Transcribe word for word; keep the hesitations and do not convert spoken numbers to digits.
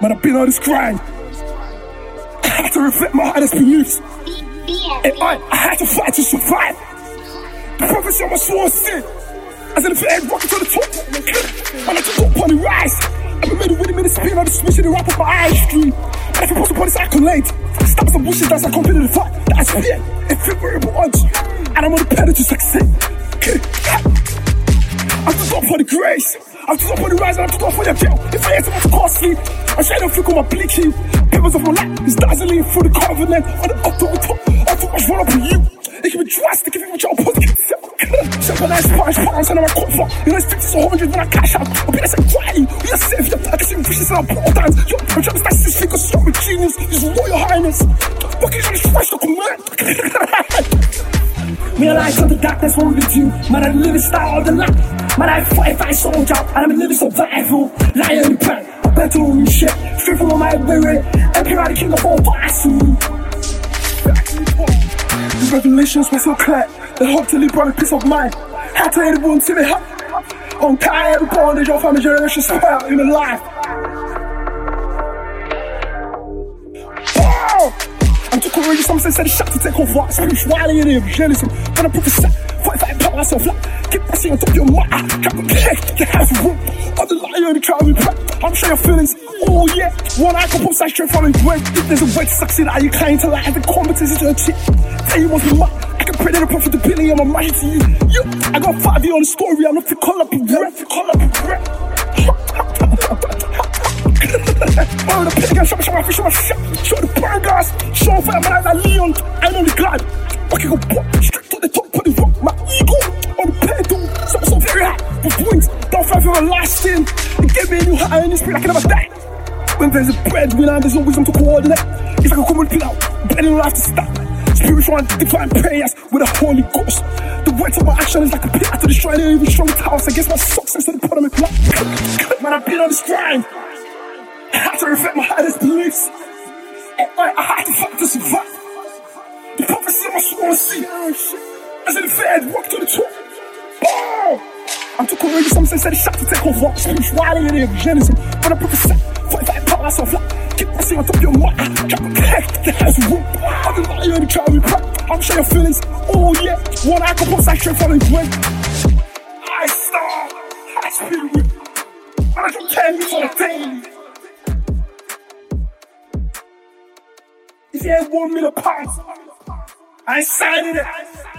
Man, I've been on this grind. I had to reflect my hardest beliefs. And I, I had to fight to survive. The prophecy on my sworn sin. As in the flag rocking to the top. Man, I just go upon the rise. I'm a middle with a minute spin on the switch and the rap of my eye stream. And if I post upon this accolade, stop some bullshit that's like company to the fight. That's fear and favorable odds. And I'm on the pedal to succeed. I'm just up for the grace. I'm just up for the rise and I'm just up for the jail. If I ain't about to costly, I'm trying to flick on my bleaky. Papers of my life is dazzling through the covenant. On the up to the top, I too much run up on you. It can be drastic if you want your opposite. Shop on ice, punch, pounds, and I'm a comfort. You know, it's fifty to one hundred when I cash out. I'll be like, crying. We are safe, you're I can see fishes and I'm poor times. Yo, I'm trying to start six figures, strong with genius. His Royal Highness. Fuck you, trying to stretch the command. Me alive from the darkness won't with you. Man, I'm living style of the life. Man, I fight, fight soldier. And I'm living survival. Lion in the pan. I better own shit. Straight from my way. Emperor, the king of all fast. The revelations were so clear. The hope to live on a peace of mind. Had to hit the wound till it happened. On time, every bondage of family generation spell in the life. Oh! I'm too courageous, some say the shot to take over. Spirituality and evangelism. When I prophesy, fight, fight, power myself like. Keep pressing on top of your mind. Can't go connect, you have room. On the lion in the crowd, we prep. I'm sure your feelings. Oh yeah, one eye can pop side straight from the way. If there's a way to succeed, are you kind to lie? The competence is your chick. Tell you must be mine. I can pray that the profitability, I'm a magic to you. Yo, I got five years on the story, I'm not fit call up a rep, call up a rep. Oh, the pig, show me, show my fish, show my shit. Show the burgers, show fire, man, I'm a Leon. I'm on the glide. I can go pop straight to the top, put the rock, my ego on the pedal. So, so very high, with wings, don't fight for a lasting. It gave me a new high in the spirit, I can never die. When there's a breadwinner, there's no wisdom to coordinate. If I can come and pull out, then it'll have to stop. Spiritual and divine prayers with the Holy Ghost. The words of my action is like a pit to destroy the even strong towers against my success to the bottom of my life. Man, I've been on this grind. I had to reflect my hardest beliefs. And I, I had to fight to survive. The prophecy of my sworn sin. As in the fed, walk to the top. Oh! I'm too courageous, some say the shot to take over. Spirituality and evangelism. When I prophesy, fight, fight, power myself like. Keep pressing on top of your mind. Can't connect, you have room. I'm the lion in the crowd, we prep. I'm sure your feelings. Oh yeah, one eye can pop side straight from the way. I star, I spirit with. And I can tell you for the daily. If you ain't one million pounds, I ain't signing it.